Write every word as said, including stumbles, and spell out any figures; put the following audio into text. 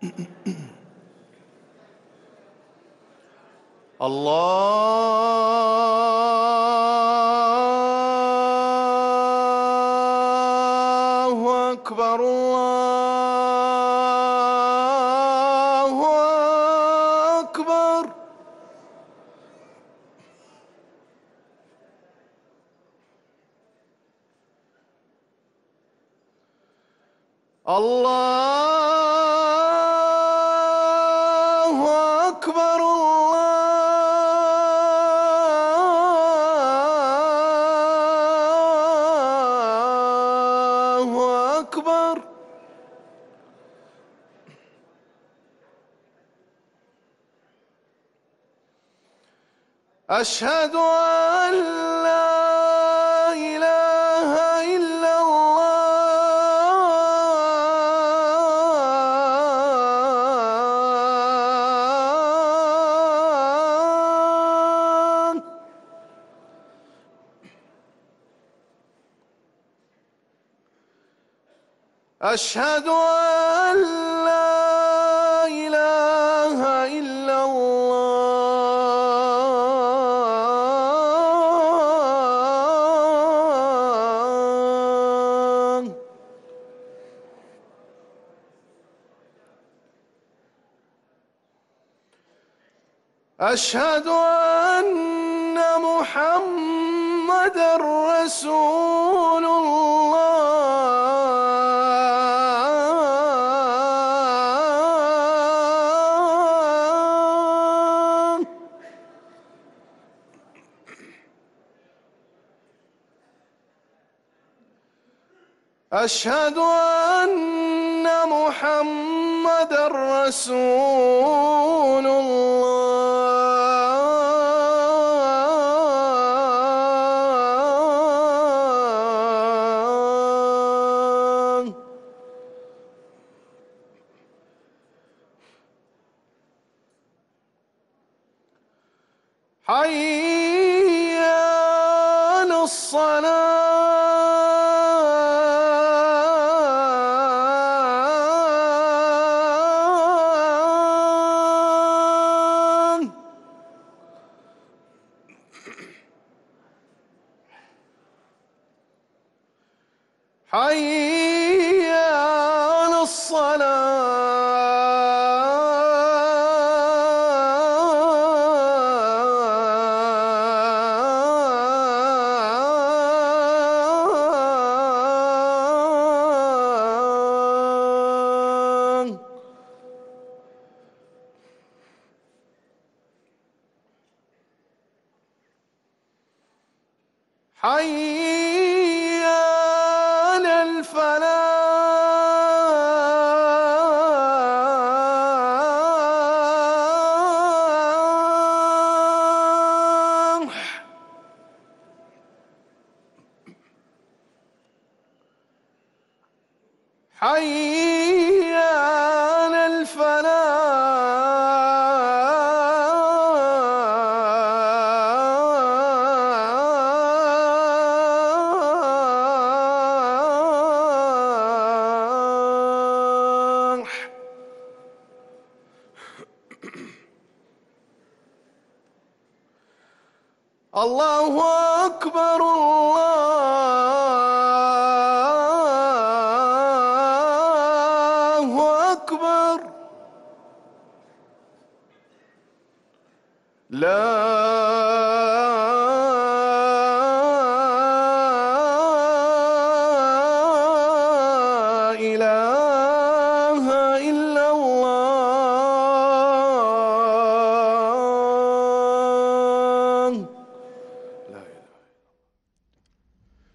الله أكبر الله أكبر. الله أكبر الله أكبر. أشهد أن لا إله إلا الله. أشهد أن لا إله إلا الله. أشهد أن محمدًا رسول الله. أشهد أن محمدًا رسول الله. حي على الصلاة. حي على الصلاة. حي على الفلاح. حي على الفلاح. الله أكبر الله أكبر. لا